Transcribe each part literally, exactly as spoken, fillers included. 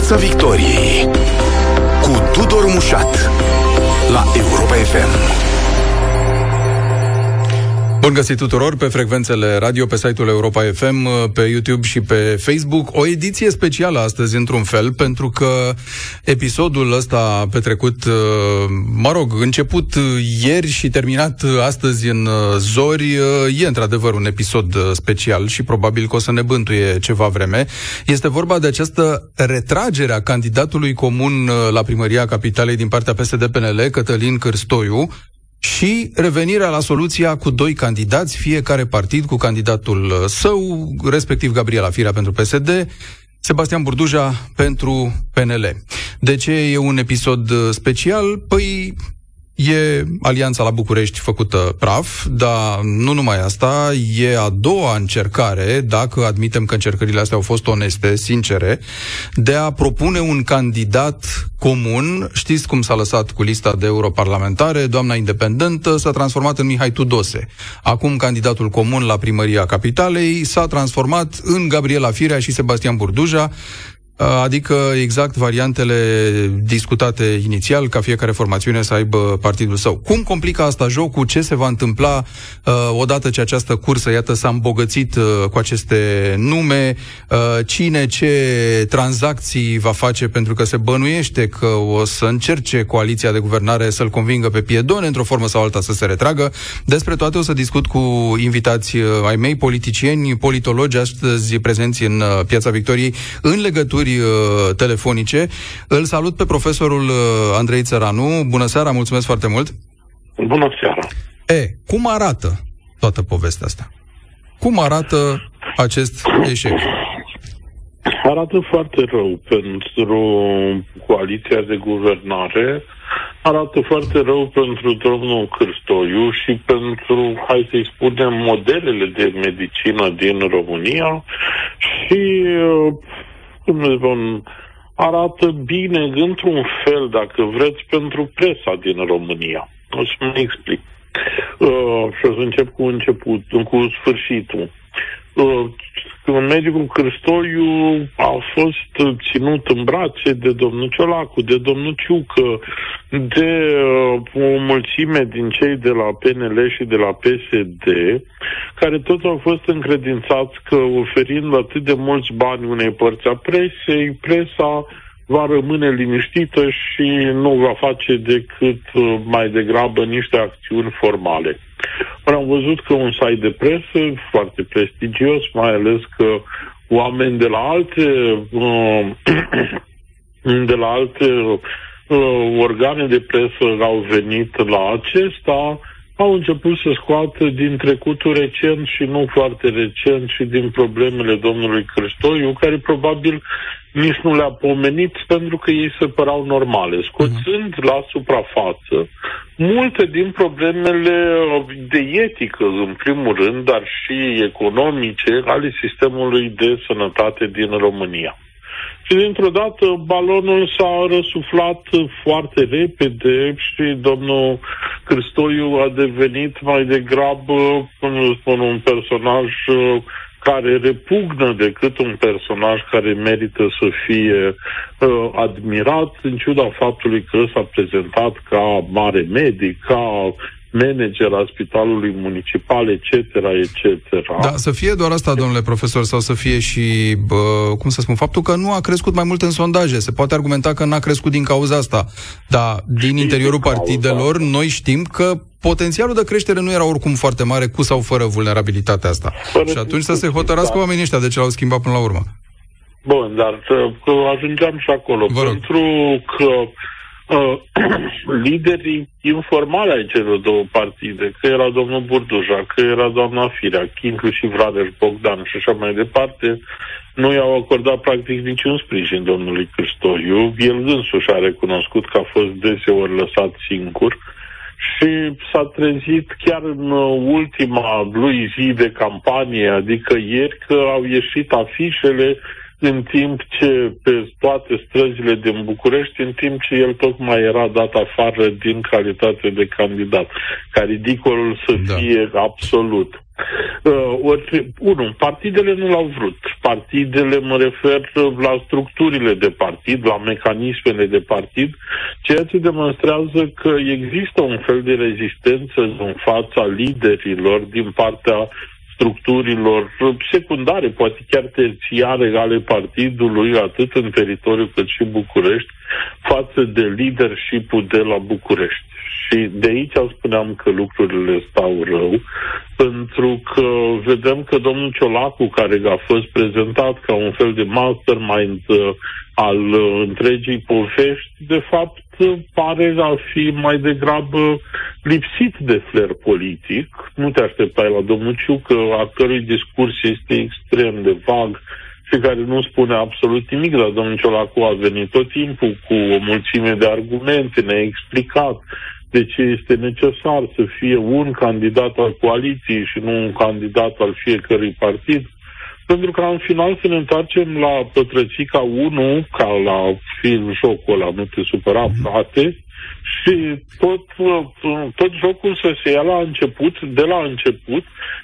Piața Victoriei cu Tudor Mușat la Europa F M. Bun găsit tuturor pe frecvențele radio, pe site-ul Europa F M, pe YouTube și pe Facebook. O ediție specială astăzi, într-un fel, pentru că episodul ăsta petrecut, mă rog, început ieri și terminat astăzi în zori, e într-adevăr un episod special și probabil că o să ne bântuie ceva vreme. Este vorba de această retragere a candidatului comun la primăria Capitalei din partea P S D P N L, Cătălin Cârstoiu, și revenirea la soluția cu doi candidați, fiecare partid cu candidatul său, respectiv Gabriela Firea pentru P S D, Sebastian Burduja pentru P N L. De ce e un episod special? Păi e alianța la București făcută praf, dar nu numai asta, e a doua încercare, dacă admitem că încercările astea au fost oneste, sincere, de a propune un candidat comun. Știți cum s-a lăsat cu lista de europarlamentare? Doamna independentă s-a transformat în Mihai Tudose. Acum candidatul comun la primăria Capitalei s-a transformat în Gabriela Firea și Sebastian Burduja, adică exact variantele discutate inițial, ca fiecare formațiune să aibă partidul său. Cum complică asta jocul? Ce se va întâmpla uh, odată ce această cursă, iată, s-a îmbogățit uh, cu aceste nume? Uh, cine ce tranzacții va face? Pentru că se bănuiește că o să încerce coaliția de guvernare să-l convingă pe piedone, într-o formă sau alta să se retragă. Despre toate o să discut cu invitați uh, ai mei, politicieni, politologi, astăzi prezenți în uh, Piața Victoriei, în legături telefonice. Îl salut pe profesorul Andrei Țăranu. Bună seara, mulțumesc foarte mult. Bună seara. E, cum arată toată povestea asta? Cum arată acest eșec? Arată foarte rău pentru coaliția de guvernare, arată foarte rău pentru domnul Cârstoiu și pentru, hai să-i spunem, modelele de medicină din România și cum să spun, arată bine, într-un fel, dacă vreți, pentru presa din România. O să mă explic. Uh, și o să încep cu început, cu sfârșitul. Uh, medicul Cârstoiu a fost ținut în brațe de domnul Ciolacu, de domnul Ciucă, de uh, o mulțime din cei de la P N L și de la P S D, care toți au fost încredințați că, oferind atât de mulți bani unei părți a presei, presa va rămâne liniștită și nu va face decât uh, mai degrabă niște acțiuni formale. Ori am văzut că un site de presă foarte prestigios, mai ales că oameni de la alte uh, de la alte uh, organe de presă au venit la acesta, au început să scoată din trecutul recent și nu foarte recent și din problemele domnului Cârstoiu, care probabil nici nu le-a pomenit pentru că ei se păreau normale, scoțând uh-huh. la suprafață multe din problemele de etică, în primul rând, dar și economice, ale sistemului de sănătate din România. Și dintr-o dată balonul s-a răsuflat foarte repede și domnul Cârstoiu a devenit mai degrabă, cum spun, un personaj care repugnă decât un personaj care merită să fie uh, admirat, în ciuda faptului că s-a prezentat ca mare medic, ca manager al spitalului municipal, et cetera, et cetera. Da, să fie doar asta, domnule profesor, sau să fie și, bă, cum să spun, faptul că nu a crescut mai mult în sondaje. Se poate argumenta că n-a crescut din cauza asta, dar din interiorul partidelor noi știm că potențialul de creștere nu era oricum foarte mare, cu sau fără vulnerabilitatea asta. Fără și atunci să se hotărască oamenii ăștia de ce l-au schimbat până la urmă. Bun, dar că ajungeam și acolo. Pentru că Uh, liderii informali ai celor două partide, că era domnul Burduja, că era doamna Firea, inclusiv Rareș Bogdan și așa mai departe, nu i-au acordat practic niciun sprijin domnului Cârstoiu. El însuși a recunoscut că a fost deseori lăsat singur și s-a trezit chiar în ultima lui zi de campanie, adică ieri, că au ieșit afișele în timp ce pe toate străzile din București, în timp ce el tocmai era dat afară din calitate de candidat, ca ridicolul să da. fie absolut. Uh, ori, unu, partidele nu l-au vrut. Partidele, mă refer la structurile de partid, la mecanismele de partid, ceea ce demonstrează că există un fel de rezistență în fața liderilor din partea structurilor secundare, poate chiar terțiare ale partidului, atât în teritoriu cât și București, față de leadership-ul de la București. Și de aici spuneam că lucrurile stau rău, pentru că vedem că domnul Ciolacu, care a fost prezentat ca un fel de mastermind al întregii povești, de fapt pare a fi mai degrabă lipsit de flair politic. Nu te așteptai la domnul Ciucă, a cărui discurs este extrem de vag și care nu spune absolut nimic, dar domnul Ciolacu a venit tot timpul cu o mulțime de argumente, ne-a explicat de ce este necesar să fie un candidat al coaliției și nu un candidat al fiecărui partid. Pentru că în final să ne întoarcem la pătrățica unu, ca la film jocul ăla, nu te supăra, frate, și tot, tot jocul să se ia la început, de la început,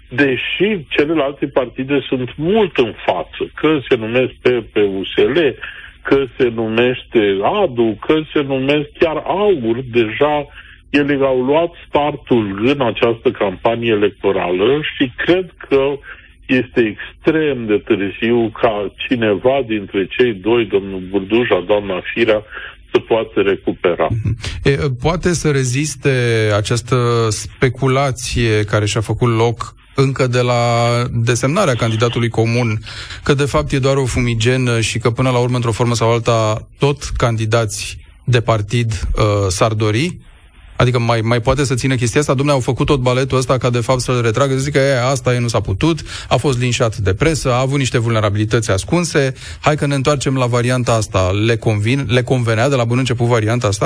deși celelalte partide sunt mult în față, că se numesc P P U S L, că se numește A D U, că se numesc chiar AUR, deja ele au luat startul în această campanie electorală și cred că este extrem de târziu ca cineva dintre cei doi, domnul Burduja, doamna Firea, să poată recupera. E, poate să reziste această speculație care și-a făcut loc încă de la desemnarea candidatului comun, că de fapt e doar o fumigenă și că până la urmă, într-o formă sau alta, tot candidați de partid uh, s-ar dori? Adică mai, mai poate să țină chestia asta? Dom'le, au făcut tot baletul ăsta ca de fapt să-l retragă, să zică, e, asta e, nu s-a putut, a fost linșat de presă, a avut niște vulnerabilități ascunse, hai că ne întoarcem la varianta asta. Le convin, le convenea de la bun început varianta asta?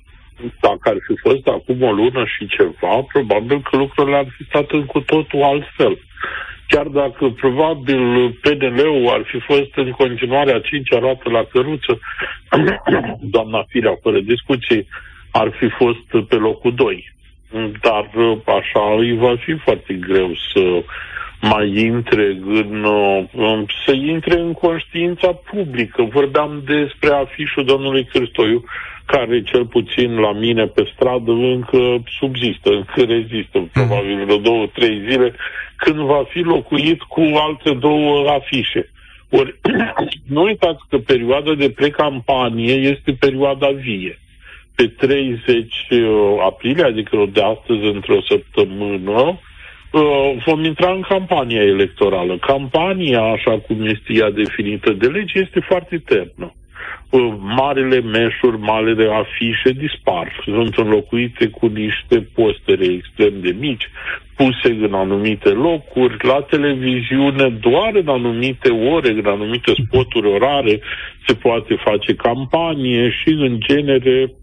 Dacă ar fi fost acum o lună și ceva, probabil că lucrurile ar fi stat în cu totul altfel. Chiar dacă probabil P D L-ul ar fi fost în continuare a cincea roată la căruță, doamna Firea, fără discuții, ar fi fost pe locul doi. Dar așa îi va fi foarte greu să mai intre în, să intre în conștiința publică. Vorbeam despre afișul domnului Cârstoiu, care cel puțin la mine pe stradă încă subzistă, încă rezistă, probabil vreo două, trei zile, când va fi locuit cu alte două afișe. Ori, nu uitați că perioada de precampanie este perioada vie. Pe treizeci aprilie, adică de astăzi, într-o săptămână, vom intra în campania electorală. Campania, așa cum este ea definită de lege, este foarte ternă. Marele meșuri, marele afișe dispar. Sunt înlocuite cu niște postere extrem de mici, puse în anumite locuri, la televiziune, doar în anumite ore, în anumite spoturi orare, se poate face campanie și, în genere,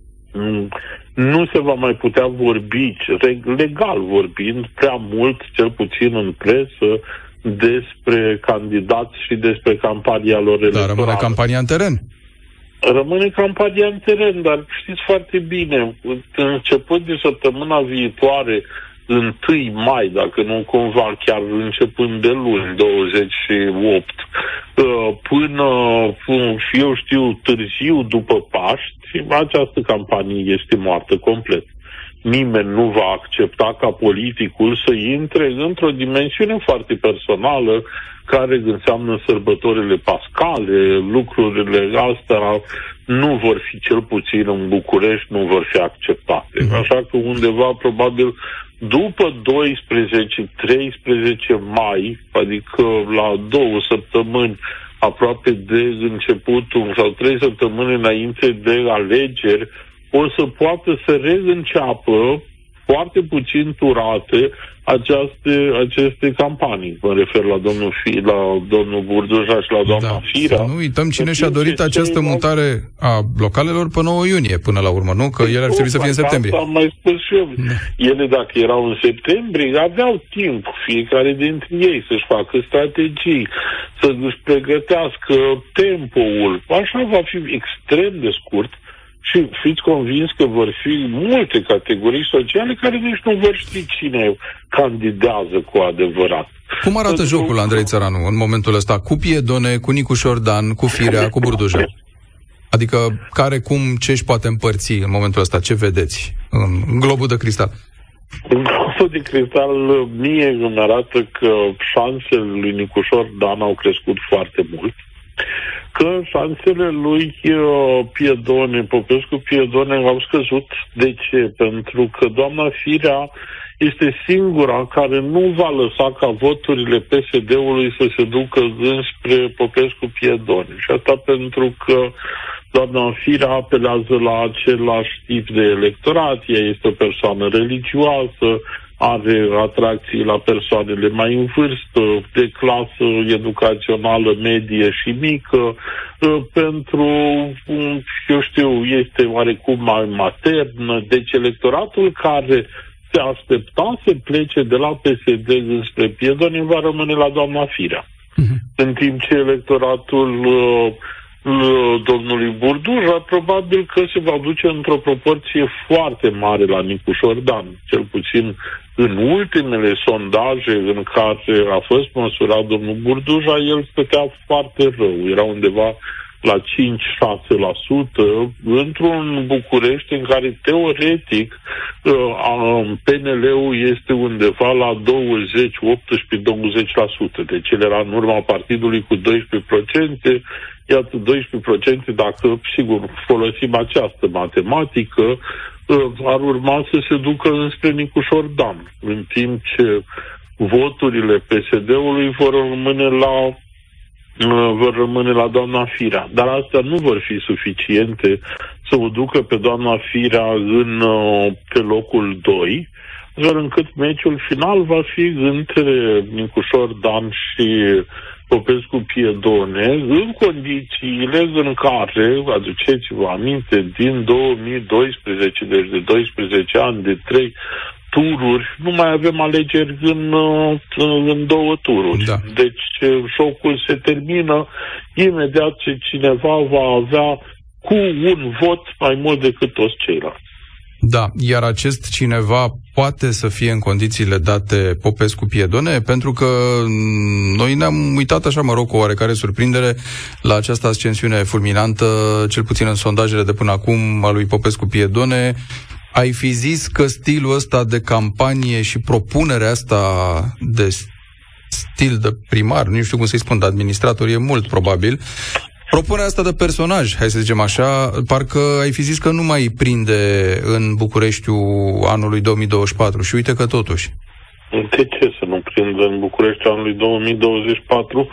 nu se va mai putea vorbi, legal vorbind, prea mult, cel puțin în presă, despre candidați și despre campania lor electorală. Dar rămâne campania în teren. Rămâne campania în teren, dar știți foarte bine, începând de săptămâna viitoare, întâi mai, dacă nu cumva chiar începând de luni, douăzeci și opt, până, eu știu, târziu după Paști, această campanie este moartă complet. Nimeni nu va accepta ca politicul să intre într-o dimensiune foarte personală, care înseamnă sărbătorile pascale, lucrurile astea nu vor fi, cel puțin în București, nu vor fi acceptate. Așa că undeva, probabil, după doisprezece treisprezece mai, adică la două săptămâni aproape de începutul sau trei săptămâni înainte de alegeri, o să poată să reînceapă foarte puțin turate aceaste, aceste campanii. Mă refer la domnul, Fi, la domnul Burduja și la doamna da, Firea. Să nu uităm cine și-a dorit această mutare a localelor pe nouă iunie, până la urmă, nu? Că ele ar trebui să fie în septembrie. Am mai spus și eu. Da. Ele, dacă erau în septembrie, aveau timp, fiecare dintre ei, să-și facă strategii, să-și pregătească tempoul. Așa va fi extrem de scurt. Și fiți convins că vor fi multe categorii sociale care nici nu vor ști cine candidează cu adevărat. Cum arată Pentru... jocul, Andrei Țăranu, în momentul ăsta? Cu Piedone, cu Nicu Șordan, cu Firea, cu Burduja? Adică care, cum, ce își poate împărți în momentul ăsta? Ce vedeți în globul de cristal? În globul de cristal mie îmi arată că șansele lui Nicu Șordan au crescut foarte mult. Că șansele lui uh, Piedone, Popescu Piedone au scăzut. De ce? Pentru că doamna Firea este singura care nu va lăsa ca voturile P S D-ului să se ducă înspre Popescu Piedone. Și asta pentru că doamna Firea apelează la același tip de electorat, ea este o persoană religioasă, are atracții la persoanele mai în vârstă, de clasă educațională medie și mică, pentru, eu știu, este oarecum mai maternă, deci electoratul care se aștepta să plece de la P S D înspre Piedone va rămâne la doamna Firea. Uh-huh. În timp ce electoratul uh, domnului Burduja probabil că se va duce într-o proporție foarte mare la Nicu Șordan. Cel puțin în ultimele sondaje în care a fost măsurat domnul Burduja, el stătea foarte rău. Era undeva la cinci șase la sută într-un București în care teoretic P N L-ul este undeva la douăzeci, optsprezece douăzeci la sută. Deci el era în urma partidului cu doisprezece la sută. Iată, doisprezece la sută, dacă, sigur, folosim această matematică, ar urma să se ducă înspre Nicu Șordan, în timp ce voturile P S D-ului vor rămâne la vor rămâne la doamna Firea. Dar astea nu vor fi suficiente să o ducă pe doamna Firea în, pe locul doi, doar încât meciul final va fi între Nicu Șordan și Popescu Piedone, în condițiile în care, aduceți-vă aminte, din două mii doisprezece, deci de doisprezece ani, de trei tururi, nu mai avem alegeri în, în două tururi. Da. Deci șocul se termină imediat ce cineva va avea cu un vot mai mult decât toți ceilalți. Da, iar acest cineva poate să fie în condițiile date Popescu Piedone, pentru că noi ne-am uitat așa, mă rog, cu oarecare surprindere la această ascensiune fulminantă, cel puțin în sondajele de până acum, a lui Popescu Piedone. Ai fi zis că stilul ăsta de campanie și propunerea asta de stil de primar, nu știu cum să-i spun, de administrator, e mult probabil, propunerea asta de personaj, hai să zicem așa, parcă ai fi zis că nu mai prinde în Bucureștiul anului două mii douăzeci și patru și uite că totuși. De ce să nu prindă în Bucureștiul anului două mii douăzeci și patru?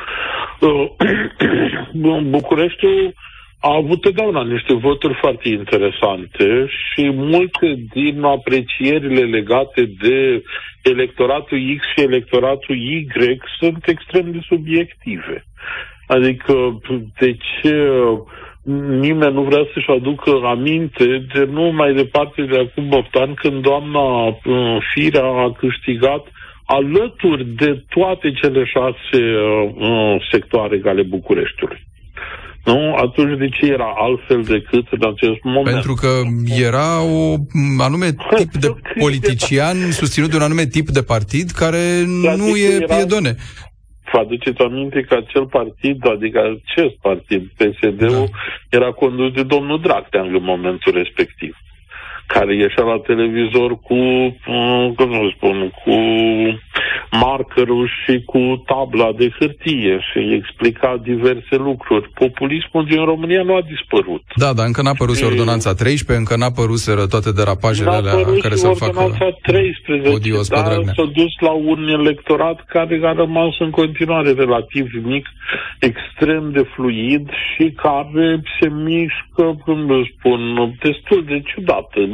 Bucureștiul a avut totdeauna niște voturi foarte interesante și multe din aprecierile legate de electoratul X și electoratul Y sunt extrem de subiective. Adică, de ce nimeni nu vrea să-și aducă aminte de nu mai departe de acum opt ani, când doamna uh, Firea a câștigat alături de toate cele șase uh, sectoare ale Bucureștiului. Nu? Atunci de ce era altfel decât în acest moment? Pentru că era o anume tip de politician susținut de un anume tip de partid care nu e era... Piedone. Vă aduceți aminte că acel partid, adică acest partid, P S D-ul, da, era condus de domnul Dragnea în momentul respectiv, care ieșea la televizor cu, cum să spun, cu markerul și cu tabla de hârtie și explica diverse lucruri. Populismul din România nu a dispărut. Da, dar încă n-a apărut și ordonanța treisprezece, încă n-a apăruseră toate derapajele alea care să-l facă odios pe Dragnea. S-a dus la un electorat care a rămas în continuare relativ mic, extrem de fluid și care se mișcă, cum să spun, destul de ciudat în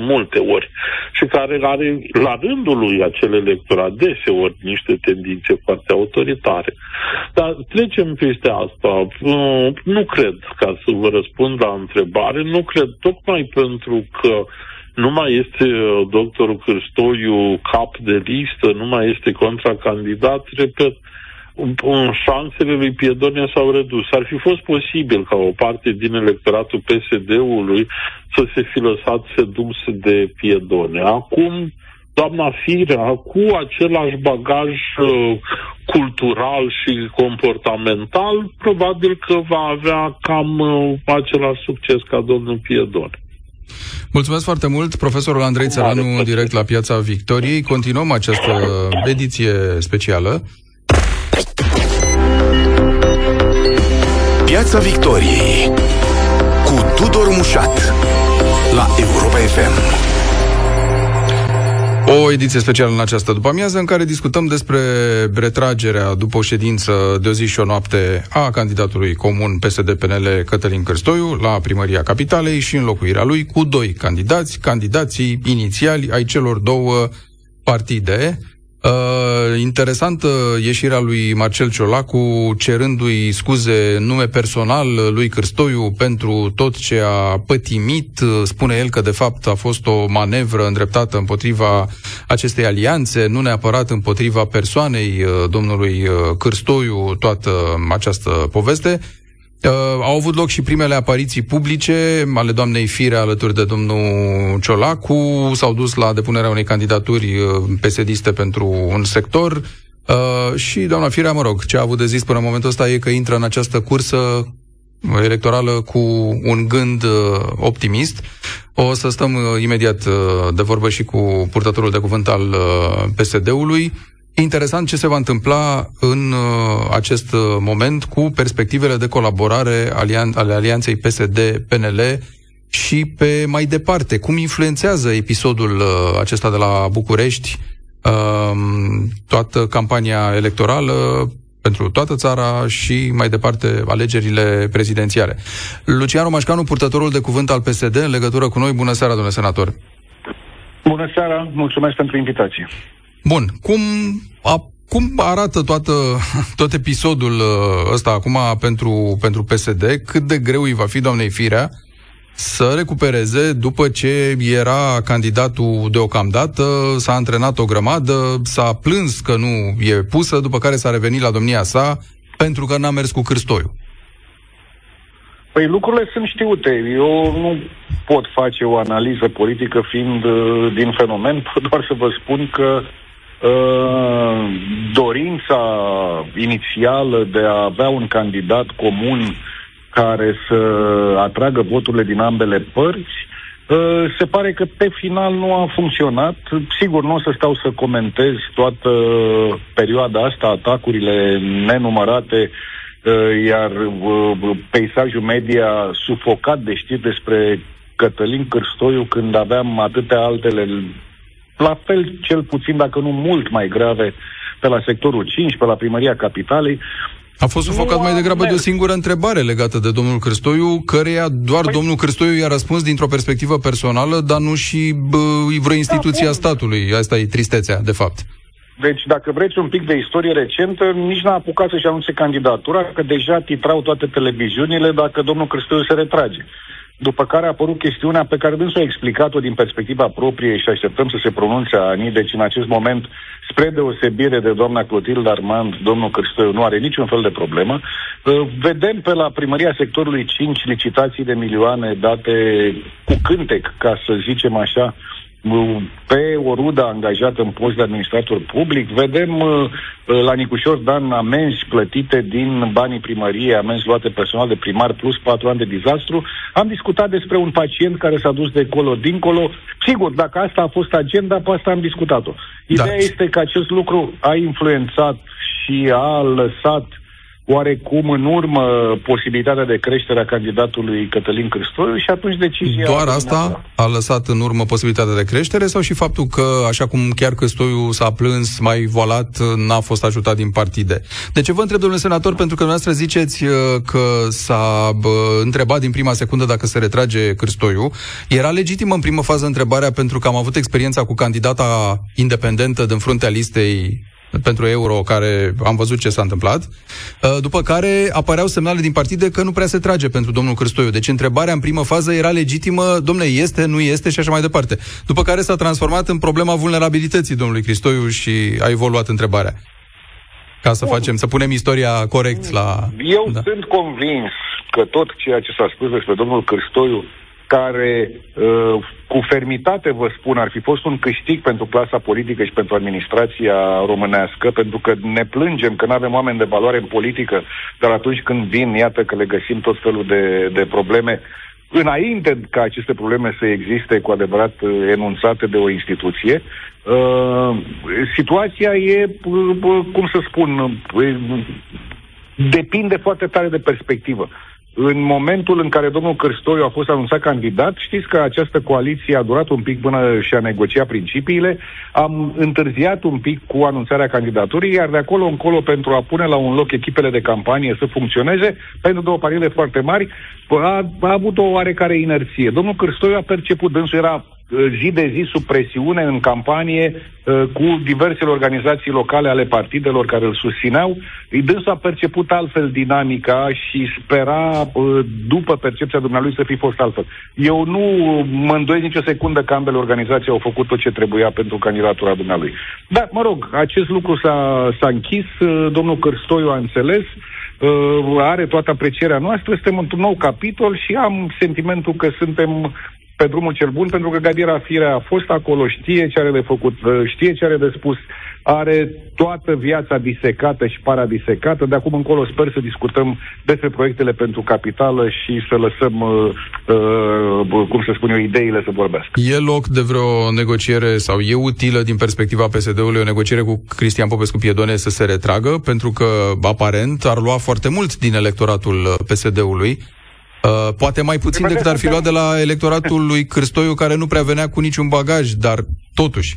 multe ori și care are la rândul lui acel electorat deseori niște tendințe foarte autoritare. Dar trecem peste asta. Nu cred, ca să vă răspund la întrebare, nu cred, tocmai pentru că nu mai este doctorul Cârstoiu cap de listă, nu mai este contracandidat, repet, șansele lui Piedonia s-au redus. Ar fi fost posibil ca o parte din electoratul P S D-ului să se fi lăsat sedus de Piedonia. Acum, doamna Firea, cu același bagaj uh, cultural și comportamental, probabil că va avea cam uh, același succes ca domnul Piedone. Mulțumesc foarte mult, profesorul Andrei Țăranu, direct la Piața Victoriei. Continuăm această ediție specială. Piața Victoriei cu Tudor Mușat la Europa F M. O ediție specială în această după-amiază în care discutăm despre retragerea după o ședință de o zi și o noapte a candidatului comun P S D P N L Cătălin Cârstoiu la primăria Capitalei și înlocuirea lui cu doi candidați, candidații inițiali ai celor două partide. Uh, interesantă ieșirea lui Marcel Ciolacu cerându-i scuze în nume personal lui Cârstoiu pentru tot ce a pătimit. Spune el că de fapt a fost o manevră îndreptată împotriva acestei alianțe, nu neapărat împotriva persoanei uh, domnului Cârstoiu, toată această poveste. Uh, au avut loc și primele apariții publice ale doamnei Firea alături de domnul Ciolacu, s-au dus la depunerea unei candidaturi uh, P S D-iste pentru un sector uh, și doamna Firea, mă rog, ce a avut de zis până în momentul ăsta e că intră în această cursă electorală cu un gând uh, optimist. O să stăm uh, imediat uh, de vorbă și cu purtătorul de cuvânt al uh, P S D-ului. Interesant ce se va întâmpla în uh, acest moment cu perspectivele de colaborare alian- ale alianței P S D-P N L și pe mai departe. Cum influențează episodul uh, acesta de la București uh, toată campania electorală pentru toată țara și mai departe alegerile prezidențiale. Lucian Romașcanu, purtătorul de cuvânt al P S D, în legătură cu noi. Bună seara, domnule senator! Bună seara, mulțumesc pentru invitație. Bun, cum, a, cum arată toată, tot episodul ăsta acum pentru, pentru P S D? Cât de greu îi va fi doamnei Firea să recupereze după ce era candidatul deocamdată, s-a antrenat o grămadă, s-a plâns că nu e pusă, după care s-a revenit la domnia sa pentru că n-a mers cu Cârstoiu? Păi lucrurile sunt știute. Eu nu pot face o analiză politică fiind uh, din fenomen, pot doar să vă spun că uh, dorința inițială de a avea un candidat comun care să atragă voturile din ambele părți, uh, se pare că pe final nu a funcționat. Sigur, nu o să stau să comentez toată perioada asta, atacurile nenumărate, iar peisajul media sufocat de știri despre Cătălin Cârstoiu când aveam atâtea altele, la fel cel puțin, dacă nu mult mai grave, pe la sectorul cinci, pe la primăria Capitalei. A fost sufocat mai degrabă de o singură întrebare legată de domnul Cârstoiu, căreia doar păi... domnul Cârstoiu i-a răspuns dintr-o perspectivă personală, dar nu și bă, vreo instituție a statului. Asta e tristețea, de fapt. Deci, dacă vreți un pic de istorie recentă, nici n-a apucat să-și anunțe candidatura, că deja titrau toate televiziunile dacă domnul Cârstoiu se retrage. După care a apărut chestiunea pe care dânsul a explicat-o din perspectiva proprie și așteptăm să se pronunțe ani. Deci, în acest moment, spre deosebire de doamna Clotilde Armand, domnul Cârstoiu nu are niciun fel de problemă. Vedem pe la primăria sectorului cinci licitații de milioane date cu cântec, ca să zicem așa, pe o rudă angajată în post de administrator public. Vedem la Nicușor Dan amenzi plătite din banii primăriei, amenzi luate personal de primar plus patru ani de dezastru. Am discutat despre un pacient care s-a dus de colo-dincolo. Sigur, dacă asta a fost agenda, pe asta am discutat-o. Ideea da. este că acest lucru a influențat și a lăsat oarecum în urmă posibilitatea de creștere a candidatului Cătălin Cârstoiu și atunci decizia... Doar asta a lăsat în urmă posibilitatea de creștere sau și faptul că, așa cum chiar Cârstoiu s-a plâns, mai volat, n-a fost ajutat din partide? De ce vă întreb, domnule senator? Pentru că dumneavoastră ziceți că s-a bă, întrebat din prima secundă dacă se retrage Cârstoiu. Era legitimă în primă fază întrebarea pentru că am avut experiența cu candidata independentă din fruntea listei pentru euro, care am văzut ce s-a întâmplat, după care apăreau semnale din partide că nu prea se trage pentru domnul Cârstoiu. Deci întrebarea în primă fază era legitimă, domnule, este, nu este și așa mai departe. După care s-a transformat în problema vulnerabilității domnului Cârstoiu și a evoluat întrebarea. Ca să facem, să punem istoria corect la... Eu da. sunt convins că tot ceea ce s-a spus despre domnul Cârstoiu, care uh, cu fermitate vă spun ar fi fost un câștig pentru clasa politică și pentru administrația românească, pentru că ne plângem că nu avem oameni de valoare în politică, dar atunci când vin, iată că le găsim tot felul de, de probleme, înainte ca aceste probleme să existe cu adevărat enunțate de o instituție. Uh, situația e, uh, cum să spun, uh, depinde foarte tare de perspectivă. În momentul în care domnul Cârstoiu a fost anunțat candidat, știți că această coaliție a durat un pic până și a negociat principiile, am întârziat un pic cu anunțarea candidaturii, iar de acolo încolo, pentru a pune la un loc echipele de campanie să funcționeze, pentru două partide foarte mari, a, a avut o oarecare inerție. Domnul Cârstoiu a perceput, dânsul era zi de zi sub presiune în campanie uh, cu diversele organizații locale ale partidelor care îl susțineau. Dânsul a perceput altfel dinamica și spera, uh, după percepția dumnealui, să fi fost altfel. Eu nu mă îndoiesc nicio secundă că ambele organizații au făcut tot ce trebuia pentru candidatura dumnealui. Dar, mă rog, acest lucru s-a, s-a închis, uh, domnul Cârstoiu a înțeles, uh, are toată aprecierea noastră, suntem într-un nou capitol și am sentimentul că suntem pe drumul cel bun, pentru că Gabriela Firea a fost acolo, știe ce are de făcut, știe ce are de spus, are toată viața disecată și paradisecată. De acum încolo sper să discutăm despre proiectele pentru capitală și să lăsăm, uh, uh, cum să spun eu, ideile să vorbească. E loc de vreo negociere sau e utilă din perspectiva P S D-ului o negociere cu Cristian Popescu-Piedone să se retragă? Pentru că, aparent, ar lua foarte mult din electoratul P S D-ului. Uh, poate mai puțin decât ar fi luat de la electoratul lui Cârstoiu, care nu prea venea cu niciun bagaj, dar totuși.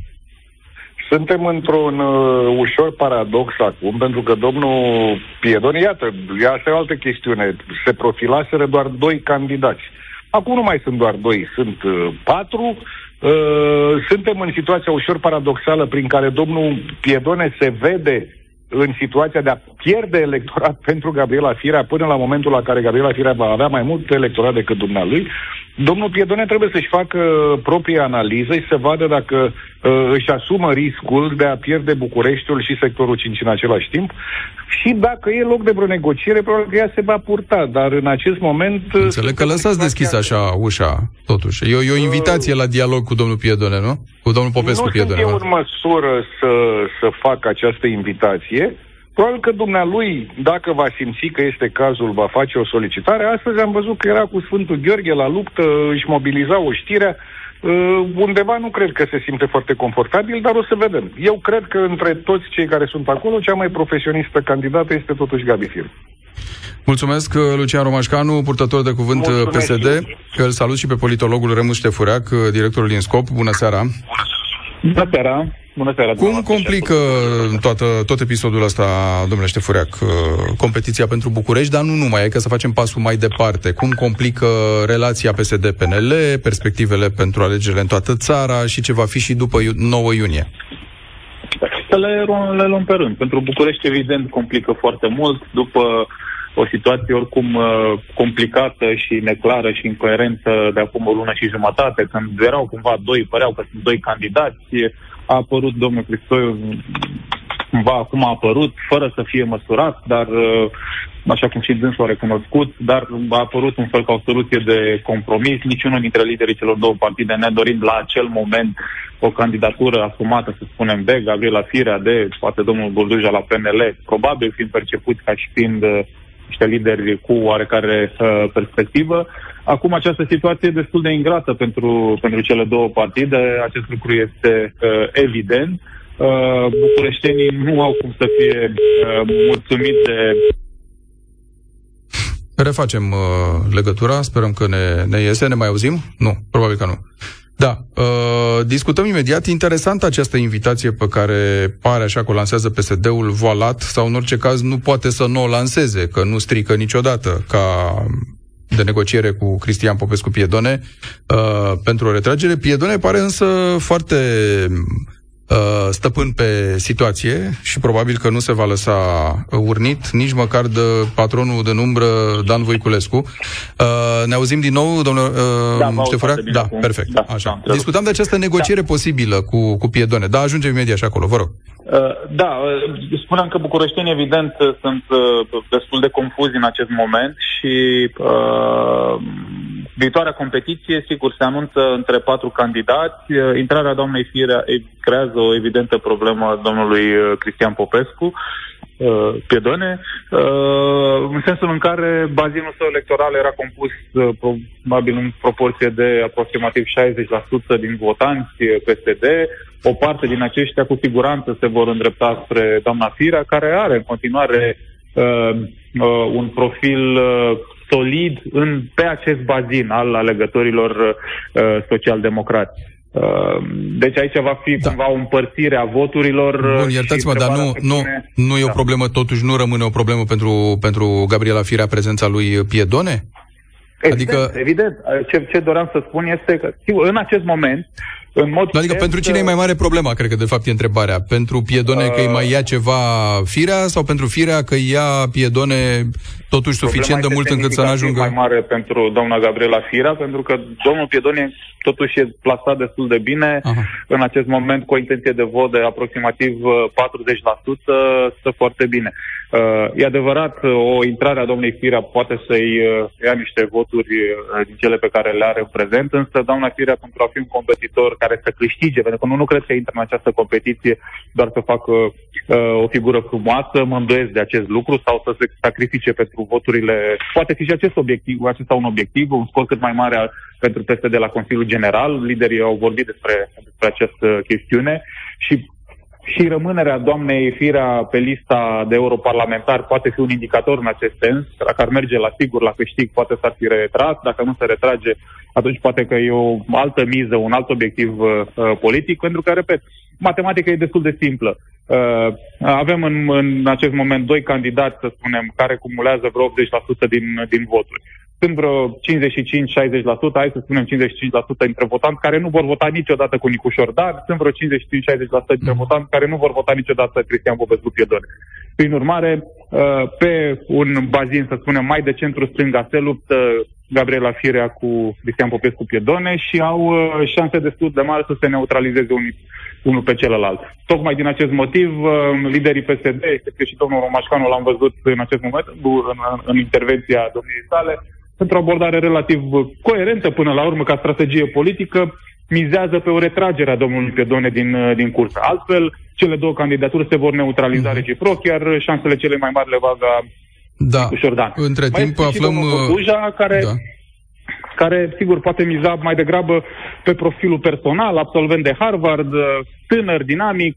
Suntem într-un uh, ușor paradox acum, pentru că domnul Piedone, iată, asta e o altă chestiune, se profilaseră doar doi candidați. Acum nu mai sunt doar doi, sunt uh, patru. Uh, suntem în situația ușor paradoxală prin care domnul Piedone se vede în situația de a pierde electorat pentru Gabriela Firea până la momentul la care Gabriela Firea va avea mai mult electorat decât dumnealui. Domnul Piedone trebuie să-și facă propria analiză și să vadă dacă uh, își asumă riscul de a pierde Bucureștiul și sectorul cinci în același timp și dacă e loc de vreo negociere, probabil că ea se va purta, dar în acest moment... Înțeleg că lăsați deschis așa ușa, totuși. E o, e o invitație la dialog cu domnul Piedone, nu? Cu domnul Popescu-Piedone. Nu sunt eu în măsură să, să fac această invitație. Probabil că dumnealui, dacă va simți că este cazul, va face o solicitare. Astăzi am văzut că era cu Sfântul Gheorghe la luptă, își mobiliza oștirea. Undeva nu cred că se simte foarte confortabil, dar o să vedem. Eu cred că între toți cei care sunt acolo, cea mai profesionistă candidată este totuși Gabi Firea. Mulțumesc, Lucian Romașcanu, purtător de cuvânt Mulțumesc. P S D. Îl salut și pe politologul Remus Ștefureac, directorul INSCOP. Bună seara! Bună seara! Bună seara! Cum complică toată, tot episodul ăsta, domnule Ștefureac, competiția pentru București, dar nu numai, e că să facem pasul mai departe. Cum complică relația P S D-P N L, perspectivele pentru alegerile în toată țara și ce va fi și după nouă iunie? Să le, le luăm pe rând. Pentru București, evident, complică foarte mult. După o situație oricum complicată și neclară și incoerentă de acum o lună și jumătate, când erau cumva doi, păreau că sunt doi candidați, a apărut domnul Cârstoiu, cumva acum a apărut, fără să fie măsurat, dar așa cum și dânsul a recunoscut, dar a apărut un fel ca o soluție de compromis, niciunul dintre liderii celor două partide nedorind la acel moment o candidatură asumată, să spunem, de Gabriela Firea, de poate domnul Burduja la P N L, probabil fiind percepuți ca și fiind niște lideri cu oarecare uh, perspectivă. Acum această situație e destul de ingrată pentru, pentru cele două partide, acest lucru este uh, evident. uh, bucureștenii nu au cum să fie uh, mulțumiți de... Refacem uh, legătura, sperăm că ne, ne iese, ne mai auzim? Nu, probabil că nu. Da, uh, discutăm imediat. Interesantă această invitație pe care pare așa că o lansează P S D-ul voalat, sau în orice caz nu poate să nu o lanseze, că nu strică niciodată ca de negociere cu Cristian Popescu Piedone uh, pentru o retragere. Piedone pare însă foarte uh, stăpân pe situație și probabil că nu se va lăsa urnit nici măcar de patronul de umbră Dan Voiculescu. Uh, ne auzim din nou, domnule uh, da, Ștefărean? Da, acum. perfect. Da, Așa. da, Discutam de această negociere da. posibilă cu, cu Piedone. Da, ajungem imediat și acolo, vă rog. Uh, da, uh, spuneam că bucureștenii, evident, sunt uh, destul de confuzi în acest moment și uh, viitoarea competiție, sigur, se anunță între patru candidați. Uh, intrarea doamnei Firea creează o evidentă problemă domnului uh, Cristian Popescu uh, Piedone, uh, în sensul în care bazinul său electoral era compus uh, probabil în proporție de aproximativ șaizeci la sută din votanți P S D. O parte din aceștia cu siguranță se vor îndrepta spre doamna Firea, care are în continuare uh, uh, un profil uh, solid în, pe acest bazin al alegătorilor uh, social-democrați. Uh, deci aici va fi da. cumva o împărțire a voturilor. Bun, iertați-mă, dar nu, nu, pune... nu e o da. problemă, totuși nu rămâne o problemă pentru, pentru Gabriela Firea prezența lui Piedone? Evident, adică... evident. Ce, ce doream să spun este că în acest moment, în mod adică cert, pentru cine e mai mare problema, cred că de fapt e întrebarea. Pentru Piedone uh, că îi mai ia ceva Firea sau pentru Firea că ia Piedone totuși suficient de mult încât să nu ajungă... mai mare pentru doamna Gabriela Firea, pentru că domnul Piedone totuși e plasat destul de bine. Aha. În acest moment cu o intenție de vot de aproximativ patruzeci la sută, stă foarte bine. Uh, e adevărat, o intrare a doamnei Firea poate să-i uh, ia niște voturi uh, din cele pe care le are în prezent, însă doamna Firea, pentru a fi un competitor care să câștige, pentru că nu, nu cred că intră în această competiție doar să facă uh, o figură frumoasă, mă îndoiesc de acest lucru, sau să se sacrifice pentru voturile... Poate fi și acest obiectiv, acesta un obiectiv, un scor cât mai mare pentru P S D de la Consiliul General. Liderii au vorbit despre, despre această chestiune și Și rămânerea doamnei Firea pe lista de europarlamentari poate fi un indicator în acest sens. Dacă ar merge la sigur, la câștig, poate s-ar fi retras. Dacă nu se retrage, atunci poate că e o altă miză, un alt obiectiv uh, politic, pentru că, repet, matematica e destul de simplă. Uh, avem în, în acest moment doi candidați, să spunem, care cumulează vreo optzeci la sută din, din voturi. Sunt vreo cincizeci și cinci la șaizeci la sută, hai să spunem cincizeci și cinci la sută dintre votanți care nu vor vota niciodată cu Nicușor Dan, sunt vreo cincizeci și cinci la șaizeci la sută dintre votanți care nu vor vota niciodată Cristian Popescu Piedone. Prin urmare, pe un bazin, să spunem, mai de centru-stânga se luptă Gabriela Firea cu Cristian Popescu Piedone și au șanse destul de mari să se neutralizeze unii, unul pe celălalt. Tocmai din acest motiv, liderii P S D, excepție și domnul Romașcanu, l-am văzut în acest moment, în, în intervenția domniei sale, într-o abordare relativ coerentă până la urmă ca strategie politică, mizează pe o retragere a domnului Piedone din, din cursă. Altfel, cele două candidaturi se vor neutraliza mm. reciproc, iar șansele cele mai mari le va avea da. Nicușor Dan. Între mai timp aflăm... Corduja, care... Da. care, sigur, poate miza mai degrabă pe profilul personal, absolvent de Harvard, tânăr, dinamic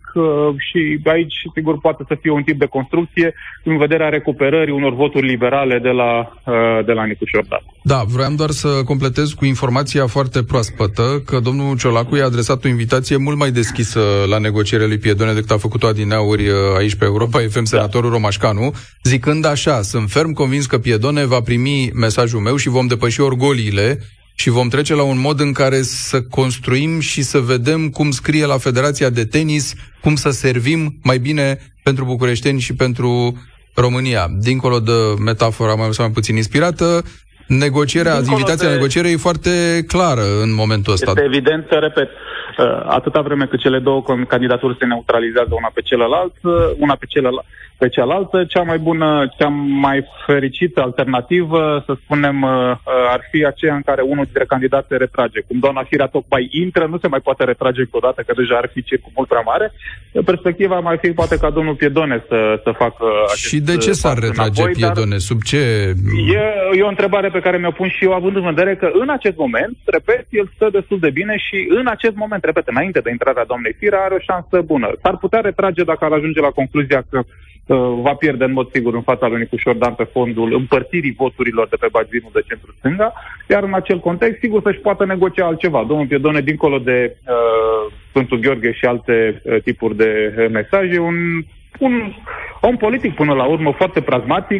și aici, sigur, poate să fie un tip de construcție în vederea recuperării unor voturi liberale de la, de la Nicușor Dan. Da, vreau doar să completez cu informația foarte proaspătă că domnul Ciolacu i-a adresat o invitație mult mai deschisă la negocierea lui Piedone decât a făcut-o adineauri aici pe Europa F M, senatorul da. Romașcanu, zicând așa: sunt ferm convins că Piedone va primi mesajul meu și vom depăși orgoliile și vom trece la un mod în care să construim și să vedem cum scrie la Federația de Tenis, cum să servim mai bine pentru bucureșteni și pentru România. Dincolo de metafora mai sau mai puțin inspirată, negocierea, Dincolo invitația de... negocierii e foarte clară în momentul ăsta. Este evident, repet, atâta vreme cât cele două candidaturi se neutralizează una pe celălalt, una pe celălalt, pe cealaltă. Cea mai bună, cea mai fericită alternativă, să spunem, ar fi aceea în care unul dintre candidați se retrage. Cum doamna Firea tocmai intră, nu se mai poate retrage încă o dată, că deja ar fi circul mult prea mare. Perspectiva mai fi poate ca domnul Piedone să, să facă acest. Și de ce s-ar retrage înapoi, Piedone? Sub ce? E, e o întrebare pe care mi-o pun și eu, având în vedere că în acest moment, repet, el stă destul de bine și în acest moment, repet, înainte de intrarea doamnei Firea, are o șansă bună. S-ar putea retrage dacă ar ajunge la concluzia că uh, va pierde în mod sigur în fața lui Nicu Șordan pe fondul împărțirii voturilor de pe bazinul de centru-stânga, iar în acel context, sigur, să-și poată negocia altceva. Domnul Piedone, dincolo de uh, Sfântul Gheorghe și alte uh, tipuri de uh, mesaje, un un om politic până la urmă foarte pragmatic,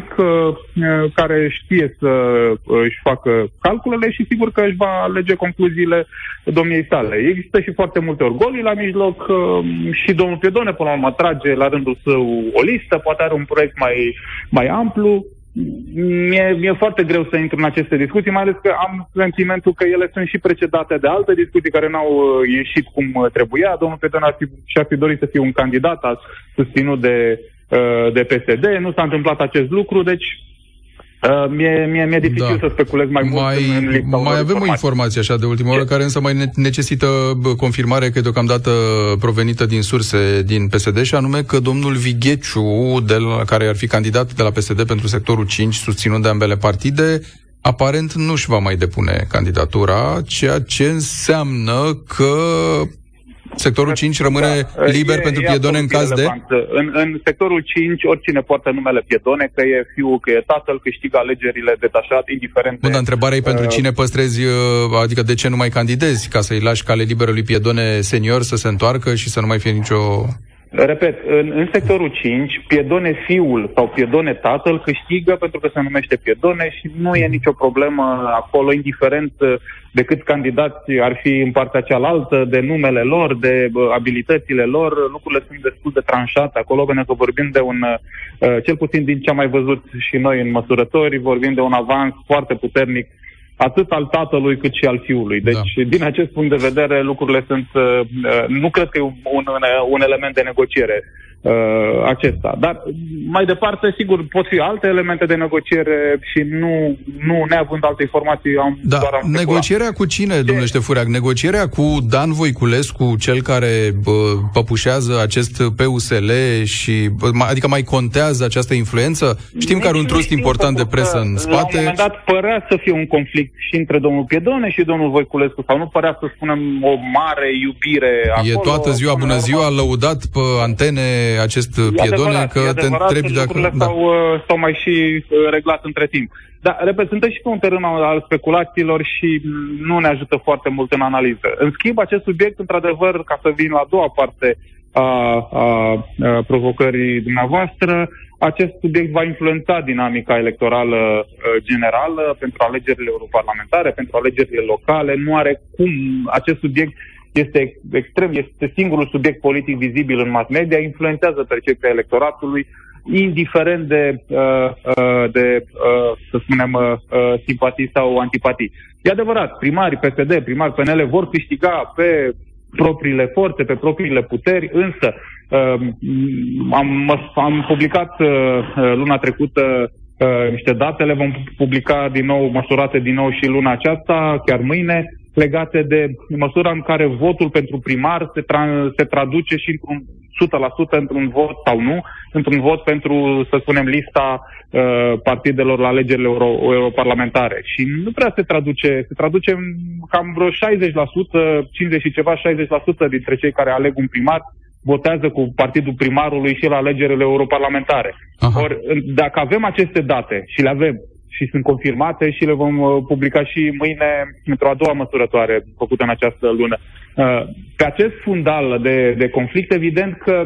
care știe să își facă calculele și sigur că își va alege concluziile domniei sale. Există și foarte multe orgolii la mijloc și domnul Piedone până la urmă trage la rândul său o listă, poate are un proiect mai, mai amplu. Mi-e, mi-e foarte greu să intru în aceste discuții, mai ales că am sentimentul că ele sunt și precedate de alte discuții care n-au ieșit cum trebuia. Domnul Piedone ar fi, și-ar fi dorit să fie un candidat susținut de, de P S D. Nu s-a întâmplat acest lucru, deci Uh, mie, mie, mie dificil da. să speculez mai, mai mult în, în lista. Mai avem o informație așa de ultimă oră, care însă mai necesită confirmare, că e deocamdată provenită din surse din P S D, și anume că domnul Vigheciu, de la, care ar fi candidat de la P S D pentru sectorul cinci, susținut de ambele partide, aparent nu-și va mai depune candidatura, ceea ce înseamnă că sectorul cinci rămâne da, liber e, pentru e Piedone în caz relevant. de... În, în sectorul cinci, oricine poartă numele Piedone, că e fiul, că e tatăl, câștigă alegerile detașat, indiferent. Bun, dar întrebarea e pentru uh, cine păstrezi, adică de ce nu mai candidezi, ca să-i lași cale liberă lui Piedone senior să se întoarcă și să nu mai fie nicio... Repet, în, în sectorul cinci, Piedone fiul sau Piedone tatăl câștigă pentru că se numește Piedone și nu e nicio problemă acolo, indiferent de câți candidați ar fi în partea cealaltă, de numele lor, de abilitățile lor. Lucrurile sunt destul de tranșate acolo, pentru că vorbim de un, cel puțin din ce am mai văzut și noi în măsurători, vorbim de un avans foarte puternic atât al tatălui cât și al fiului. Deci, da. din acest punct de vedere, lucrurile sunt... Uh, nu cred că e un, un, un element de negociere uh, acesta. Dar, mai departe, sigur, pot fi alte elemente de negociere și nu, nu neavând alte informații, am da. doar am negocierea cu cine, Ce? domnule Ștefăreac? Negocierea cu Dan Voiculescu, cel care bă, păpușează acest P U S L și... Bă, adică mai contează această influență? Știm Nici că are un trust important de presă în spate. La un moment dat părea să fie un conflict și între domnul Piedone și domnul Voiculescu, sau nu părea să spunem o mare iubire acolo. E toată ziua, bună ziua, a lăudat pe antene acest Piedone, că te întrebi dacă... Lucrurile da. s-au, s-au mai și reglat între timp. Dar, repet, suntem și pe un teren al speculațiilor și nu ne ajută foarte mult în analiză. În schimb, acest subiect, într-adevăr, ca să vin la a doua parte a, a, a provocării dumneavoastră, acest subiect va influența dinamica electorală uh, generală pentru alegerile europarlamentare, pentru alegerile locale. Nu are cum. Acest subiect este extrem, este singurul subiect politic vizibil în mass media, influențează percepția electoratului, indiferent de, uh, uh, de uh, să spunem, uh, simpatii sau antipatii. E adevărat, primarii P S D, primarii P N L vor câștiga pe propriile forțe, pe propriile puteri, însă uh, am, am publicat uh, luna trecută uh, niște date, le vom publica din nou, măsurate din nou și luna aceasta, chiar mâine, legate de măsura în care votul pentru primar se, tra- se traduce și într-un o sută la sută într-un vot sau nu, într-un vot pentru, să spunem, lista uh, partidelor la alegerile euro- europarlamentare. Și nu prea se traduce, se traduce cam vreo șaizeci la sută, cincizeci și ceva, șaizeci la sută dintre cei care aleg un primar votează cu partidul primarului și la alegerile europarlamentare. Aha. Or, dacă avem aceste date și le avem, și sunt confirmate și le vom publica și mâine într-o a doua măsurătoare făcută în această lună. Pe acest fundal de, de conflict, evident că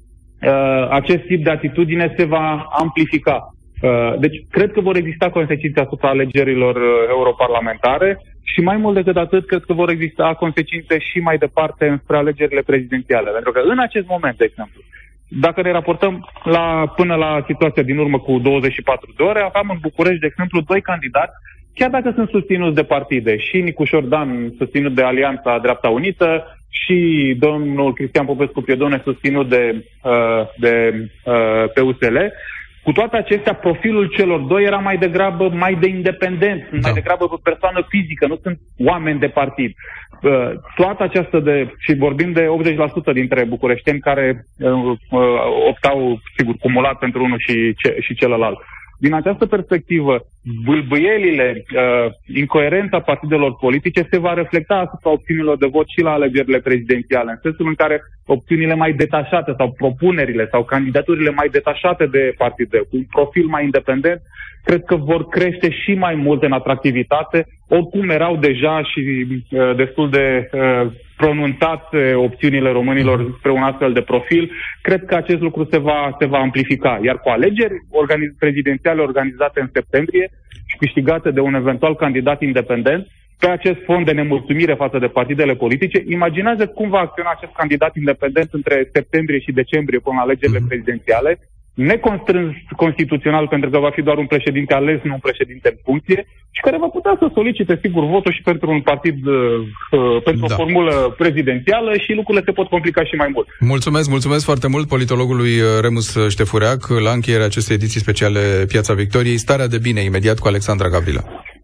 acest tip de atitudine se va amplifica. Deci, cred că vor exista consecințe asupra alegerilor europarlamentare și mai mult decât atât, cred că vor exista consecințe și mai departe înspre alegerile prezidențiale. Pentru că în acest moment, de exemplu, dacă ne raportăm la, până la situația din urmă cu douăzeci și patru de ore, aveam în București, de exemplu, doi candidați, chiar dacă sunt susținuți de partide, și Nicu Șordan susținut de Alianța Dreapta Unită și domnul Cristian Popescu-Piedone susținut de, de P U S L. Cu toate acestea, profilul celor doi era mai degrabă mai de independent, da. mai degrabă pe persoană fizică, nu sunt oameni de partid. Toată această de, și vorbim de optzeci la sută dintre bucureșteni care optau, sigur, cumulat pentru unul și, ce, și celălalt. Din această perspectivă, bâlbâielile, uh, incoerența partidelor politice se va reflecta asupra opțiunilor de vot și la alegerile prezidențiale, în sensul în care opțiunile mai detașate sau propunerile sau candidaturile mai detașate de partide, cu un profil mai independent, cred că vor crește și mai mult în atractivitate, oricum erau deja și uh, destul de uh, pronunțate opțiunile românilor spre un astfel de profil. Cred că acest lucru se va, se va amplifica. Iar cu alegeri organiz- prezidențiale organizate în septembrie și câștigate de un eventual candidat independent, pe acest fond de nemulțumire față de partidele politice, imaginează cum va acționa acest candidat independent între septembrie și decembrie până la alegerile prezidențiale, neconstrâns constituțional, pentru că va fi doar un președinte ales, nu un președinte în funcție, și care va putea să solicite, sigur, votul și pentru un partid, uh, pentru da. o formulă prezidențială, și lucrurile se pot complica și mai mult. Mulțumesc, mulțumesc foarte mult politologului Remus Ștefureac la încheierea acestei ediții speciale Piața Victoriei. Starea de bine, imediat cu Alexandra Gavrilă.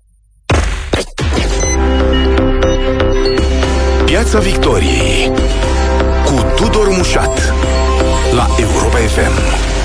Piața Victoriei cu Tudor Mușat la Europa F M.